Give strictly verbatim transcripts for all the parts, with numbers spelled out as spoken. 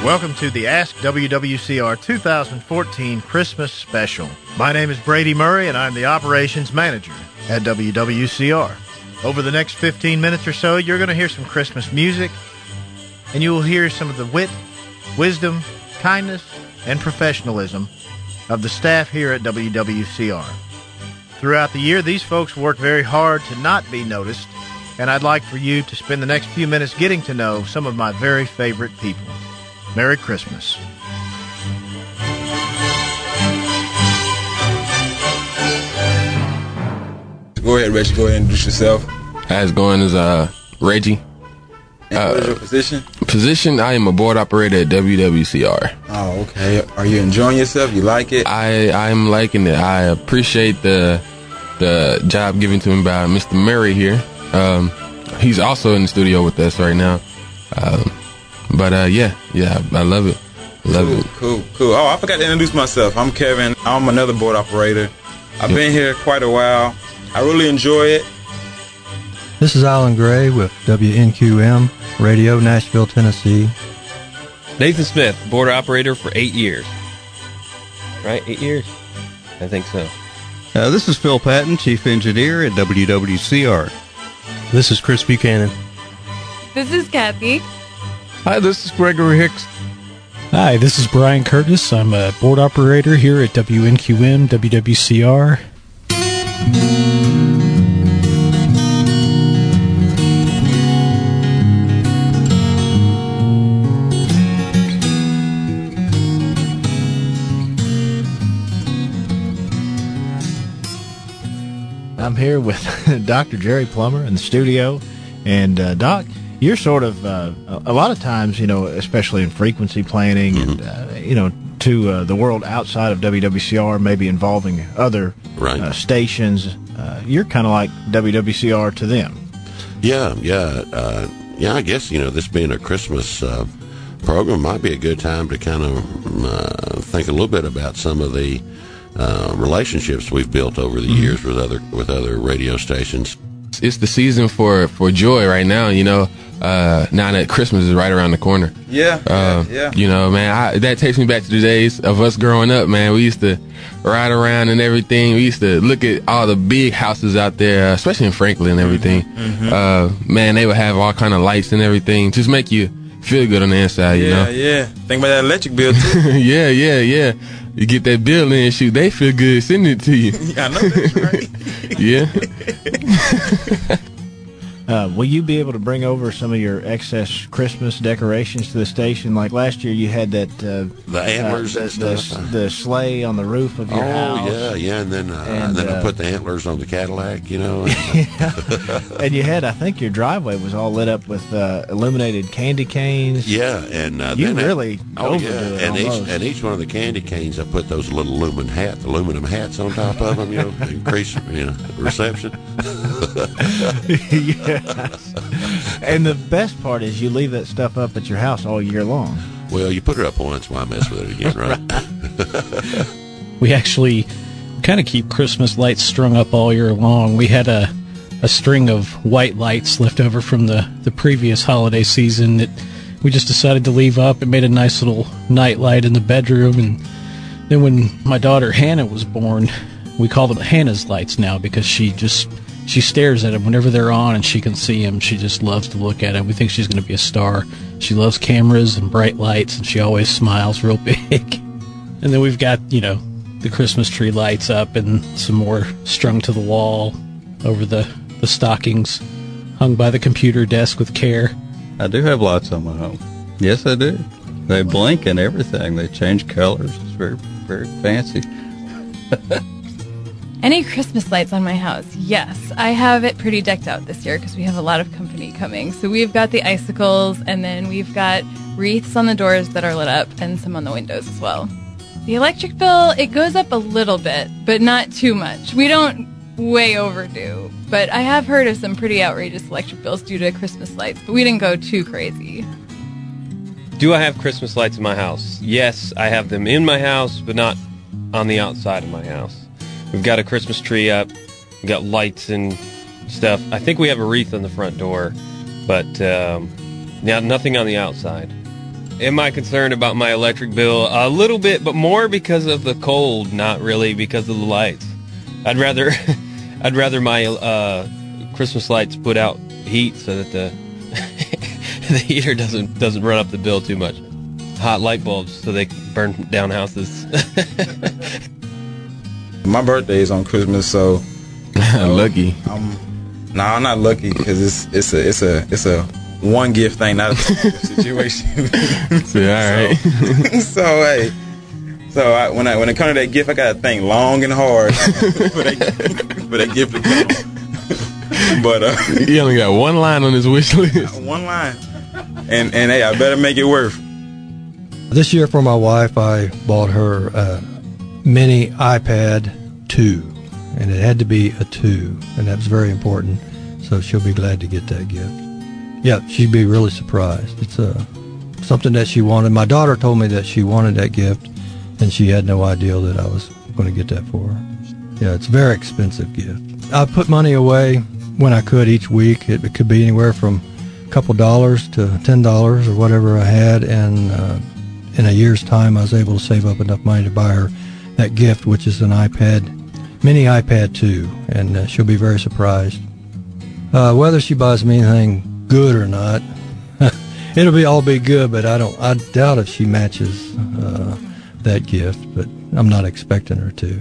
Welcome to the Ask W W C R two thousand fourteen Christmas Special. My name is Brady Murray, and I'm the Operations Manager at W W C R. Over the next fifteen minutes or so, you're going to hear some Christmas music, and you will hear some of the wit, wisdom, kindness, and professionalism of the staff here at W W C R. Throughout the year, these folks work very hard to not be noticed, and I'd like for you to spend the next few minutes getting to know some of my very favorite people. Merry Christmas. Go ahead, Reggie. Go ahead and introduce yourself. How's it going? Is uh Reggie. And uh, what is your position? Position, I am a board operator at W W C R. Oh, okay. Are you enjoying yourself? You like it? I I'm liking it. I appreciate the the job given to me by Mister Murray here. Um, he's also in the studio with us right now. Um, but uh, yeah, yeah, I love it. Love cool, it. Cool, cool. Oh, I forgot to introduce myself. I'm Kevin. I'm another board operator. I've Yep. been here quite a while. I really enjoy it. This is Alan Gray with W N Q M Radio, Nashville, Tennessee. Nathan Smith, board operator for eight years. Right, eight years? I think so. Uh, this is Phil Patton, Chief Engineer at W W C R. This is Chris Buchanan. This is Kathy. Hi, this is Gregory Hicks. Hi, this is Brian Curtis. I'm a board operator here at W N Q M, W W C R. I'm here with Doctor Jerry Plummer in the studio. And, uh, Doc, you're sort of, uh, a lot of times, you know, especially in frequency planning mm-hmm. and, uh, you know, to uh, the world outside of W W C R, maybe involving other right. uh, stations, uh, you're kind of like W W C R to them. Yeah, yeah. Uh, yeah, I guess, you know, this being a Christmas uh, program might be a good time to kind of uh, think a little bit about some of the uh, relationships we've built over the mm-hmm. years with other with other radio stations. It's the season for, for joy right now, you know, uh, now that Christmas is right around the corner. Yeah, uh, yeah, yeah. You know, man, I, that takes me back to the days of us growing up, man. We used to ride around and everything. We used to look at all the big houses out there, especially in Franklin and everything. Mm-hmm. Uh, man, they would have all kind of lights and everything. Just make you feel good on the inside, yeah, you know? Yeah, yeah. Think about that electric bill, too. yeah, yeah, yeah. You get that bill in, shoot, they feel good sending it to you. Yeah, I know that's right. Yeah. Uh, will you be able to bring over some of your excess Christmas decorations to the station? Like last year, you had that uh, the antlers uh, and the, stuff. The, the sleigh on the roof of your oh, house. yeah, yeah, and then uh, and, and then uh, I put the antlers on the Cadillac, you know. And, yeah. And you had, I think, your driveway was all lit up with uh, illuminated candy canes. Yeah, and uh, you then really I, oh overdo yeah, it and almost. each and each one of the candy canes, I put those little aluminum hat, aluminum hats on top of them, you know, to increase you know reception. Yes. And the best part is you leave that stuff up at your house all year long. Well, you put it up once, why mess with it again, right? We actually kind of keep Christmas lights strung up all year long. We had a, a string of white lights left over from the, the previous holiday season that we just decided to leave up. It made a nice little night light in the bedroom. And then when my daughter Hannah was born, we call them Hannah's lights now because she just... She stares at them whenever they're on, and she can see them. She just loves to look at them. We think she's going to be a star. She loves cameras and bright lights, and she always smiles real big. And then we've got, you know, the Christmas tree lights up and some more strung to the wall over the, the stockings hung by the computer desk with care. I do have lights on my home. Yes, I do. They blink and everything. They change colors. It's very, very fancy. Any Christmas lights on my house? Yes. I have it pretty decked out this year because we have a lot of company coming. So we've got the icicles, and then we've got wreaths on the doors that are lit up and some on the windows as well. The electric bill, it goes up a little bit, but not too much. We don't way overdo. But I have heard of some pretty outrageous electric bills due to Christmas lights, but we didn't go too crazy. Do I have Christmas lights in my house? Yes, I have them in my house, but not on the outside of my house. We've got a Christmas tree up. We've got lights and stuff. I think we have a wreath on the front door, but um, yeah, nothing on the outside. Am I concerned about my electric bill? A little bit, but more because of the cold, not really because of the lights. I'd rather, I'd rather my uh, Christmas lights put out heat so that the the heater doesn't doesn't run up the bill too much. Hot light bulbs so they can burn down houses. My birthday is on Christmas, so lucky. I'm, no, I'm not lucky because it's it's a it's a it's a one gift thing, not a situation. So, all right. So, so hey, so I, when I when it comes to that gift, I got to think long and hard for that for that gift to come. But uh, he only got one line on his wish list. One line, and and hey, I better make it worth. This year for my wife, I bought her a mini iPad two, and it had to be a two, and that was very important. So she'll be glad to get that gift. Yeah, she'd be really surprised. It's uh, something that she wanted. My daughter told me that she wanted that gift, and she had no idea that I was going to get that for her. Yeah, it's a very expensive gift. I put money away when I could each week. It, it could be anywhere from a couple dollars to ten dollars or whatever I had, and uh, in a year's time I was able to save up enough money to buy her that gift, which is an iPad, mini iPad two, and uh, she'll be very surprised. Uh, whether she buys me anything good or not, it'll be all be good, but I don't. I doubt if she matches uh, that gift, but I'm not expecting her to.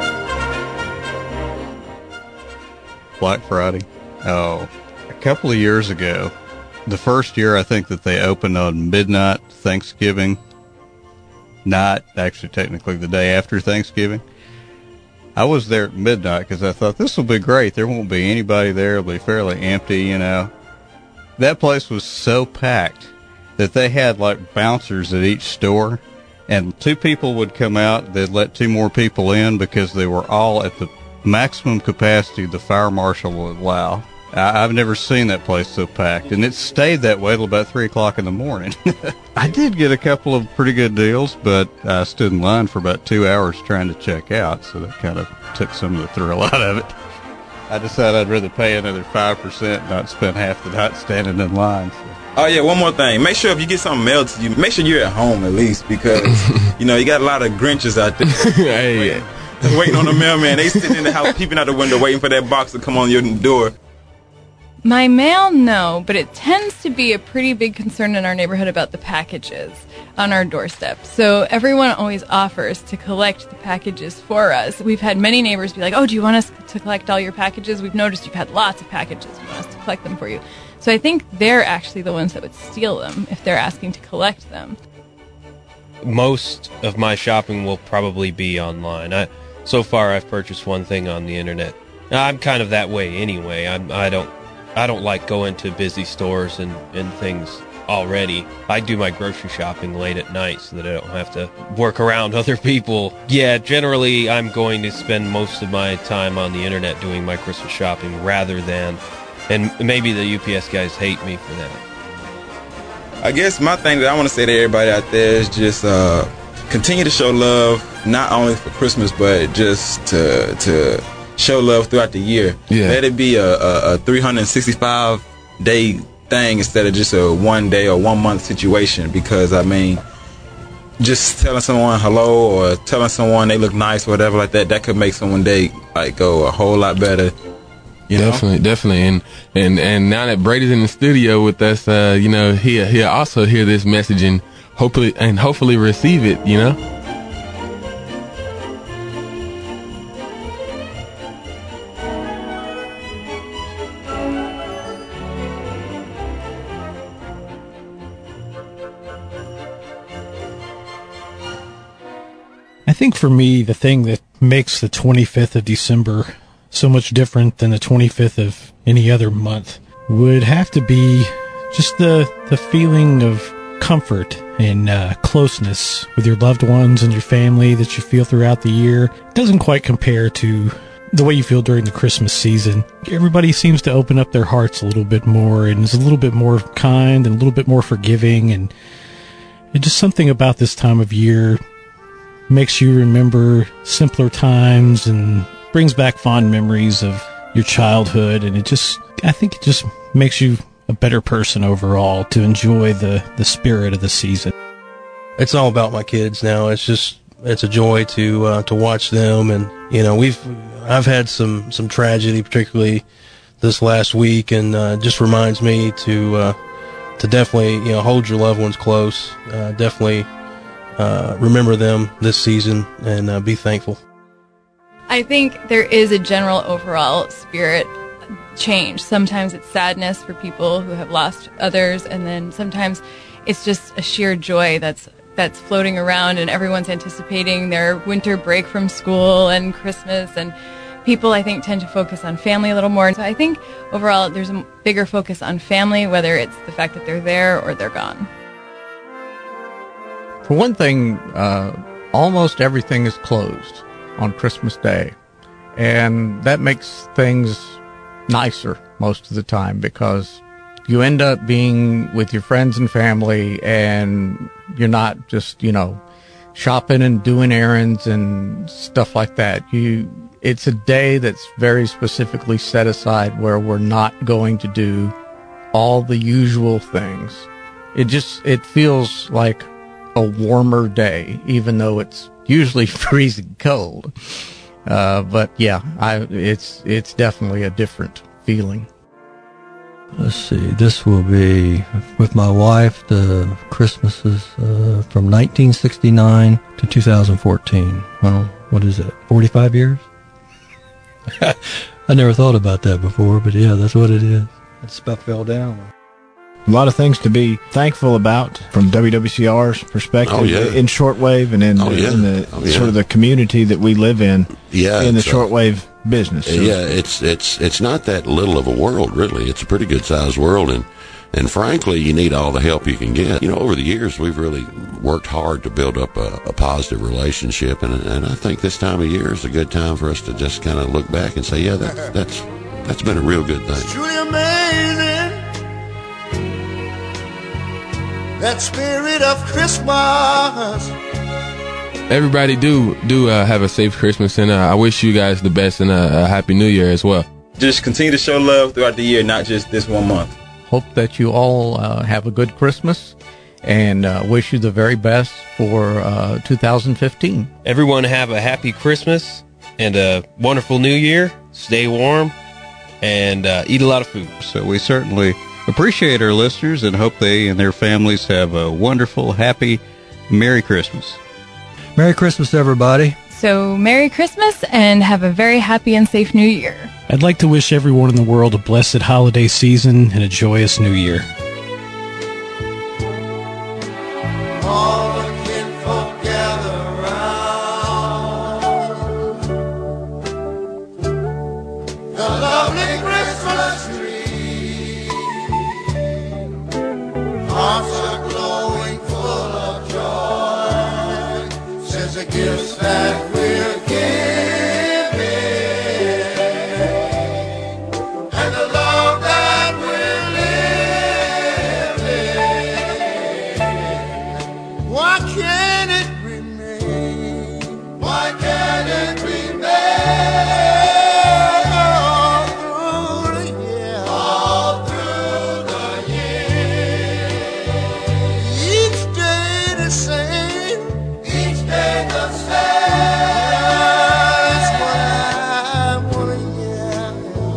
Black Friday. Oh, a couple of years ago, the first year I think that they opened on midnight Thanksgiving night, actually technically the day after Thanksgiving. I was there at midnight because I thought this will be great. There won't be anybody there. It'll be fairly empty, you know. That place was so packed that they had like bouncers at each store, and two people would come out. They'd let two more people in because they were all at the maximum capacity the fire marshal would allow. I, I've never seen that place so packed, and it stayed that way till about three o'clock in the morning. I did get a couple of pretty good deals, but I stood in line for about two hours trying to check out, so that kind of took some of the thrill out of it. I decided I'd rather pay another five percent and not spend half the night standing in line. So. Oh, yeah, one more thing. Make sure if you get something mailed to you, make sure you're at home at least, because, you know, you got a lot of Grinches out there. Hey, waiting, waiting on the mailman. They sitting in the house, peeping out the window, waiting for that box to come on your door. My mail, no, but it tends to be a pretty big concern in our neighborhood about the packages on our doorstep. So everyone always offers to collect the packages for us. We've had many neighbors be like, oh, do you want us to collect all your packages? We've noticed you've had lots of packages. We want us to collect them for you. So I think they're actually the ones that would steal them if they're asking to collect them. Most of my shopping will probably be online. I, so far, I've purchased one thing on the internet. I'm kind of that way anyway. I'm, I don't I don't like going to busy stores and, and things already. I do my grocery shopping late at night so that I don't have to work around other people. Yeah, generally, I'm going to spend most of my time on the internet doing my Christmas shopping rather than... And maybe the U P S guys hate me for that. I guess my thing that I want to say to everybody out there is just uh, continue to show love, not only for Christmas, but just to to show love throughout the year. Yeah. Let it be a, a, a three hundred sixty-five day thing instead of just a one day or one month situation. Because, I mean, just telling someone hello or telling someone they look nice or whatever like that, that could make someone's day like go a whole lot better. You definitely, know? definitely, and and and now that Brady's in the studio with us, uh, you know, he'll he'll also hear this message and hopefully and hopefully receive it. You know. I think for me, the thing that makes the twenty-fifth of December so much different than the twenty-fifth of any other month would have to be just the the feeling of comfort and uh, closeness with your loved ones and your family that you feel throughout the year. It doesn't quite compare to the way you feel during the Christmas season. Everybody seems to open up their hearts a little bit more and is a little bit more kind and a little bit more forgiving, and it's just something about this time of year makes you remember simpler times and brings back fond memories of your childhood, and it just, I think it just makes you a better person overall to enjoy the, the spirit of the season. It's all about my kids now. It's just, it's a joy to, uh, to watch them. And, you know, we've, I've had some, some tragedy, particularly this last week, and, uh, just reminds me to, uh, to definitely, you know, hold your loved ones close. Uh, definitely, uh, remember them this season and, uh, be thankful. I think there is a general overall spirit change. Sometimes it's sadness for people who have lost others, and then sometimes it's just a sheer joy that's that's floating around, and everyone's anticipating their winter break from school and Christmas, and people, I think, tend to focus on family a little more. So I think overall there's a bigger focus on family, whether it's the fact that they're there or they're gone. For one thing, uh, almost everything is closed on Christmas Day, and that makes things nicer most of the time, because you end up being with your friends and family, and you're not just, you know, shopping and doing errands and stuff like that. You, it's a day that's very specifically set aside where we're not going to do all the usual things. It just, it feels like a warmer day, even though it's usually freezing cold. Uh, but yeah, I, it's, it's definitely a different feeling. Let's see, this will be with my wife, the Christmases uh, from nineteen sixty-nine to two thousand fourteen. Well, what is it, forty-five years? I never thought about that before, but yeah, that's what it is. That stuff fell down. A lot of things to be thankful about from W W C R's perspective oh, yeah. in shortwave and in, oh, the, yeah. in the oh, yeah. sort of the community that we live in yeah, in the uh, shortwave business. So. Yeah, it's it's it's not that little of a world, really. It's a pretty good sized world, and and frankly, you need all the help you can get. You know, over the years, we've really worked hard to build up a, a positive relationship, and and I think this time of year is a good time for us to just kind of look back and say, yeah, that's that's that's been a real good thing. It's truly amazing, that spirit of Christmas. Everybody do do uh, have a safe Christmas, and uh, I wish you guys the best and a, a happy New Year as well. Just continue to show love throughout the year, not just this one month. Hope that you all uh, have a good Christmas, and uh, wish you the very best for uh, two thousand fifteen. Everyone have a happy Christmas and a wonderful New Year. Stay warm and uh, eat a lot of food. So we certainly appreciate our listeners and hope they and their families have a wonderful, happy, Merry Christmas. Merry Christmas, everybody. So Merry Christmas and have a very happy and safe New Year. I'd like to wish everyone in the world a blessed holiday season and a joyous New Year. All the kinfolk gather round the lovely Christmas tree. Hearts are glowing full of joy since the gifts that we're giving and the love that we're living. Why can't it remain? Why can't it remain all through the year? All through the year. Each day the same. Each day the same. That's what I wanna hear.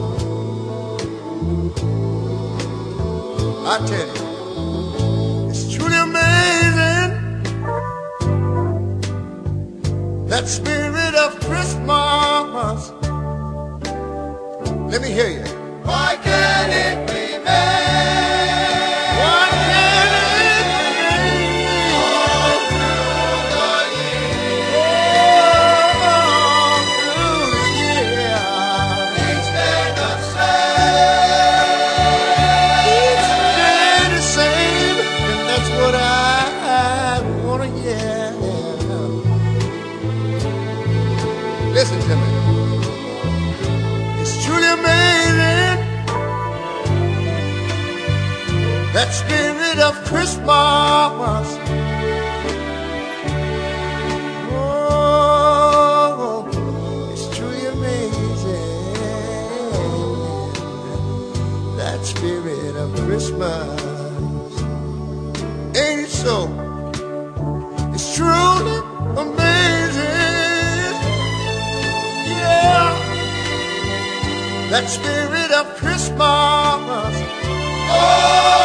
I tell you, it's truly amazing, that spirit of Christmas. Let me hear you. Why can't it remain? Why can't it remain all through the year? All through the year. Each day the same. Each day the same. And that's what I want to hear. Listen to me. It's truly amazing, that spirit of Christmas. Oh, it's truly amazing, that spirit of Christmas. Christmas. Ain't it so? It's truly amazing. Yeah, that spirit of Christmas. Oh,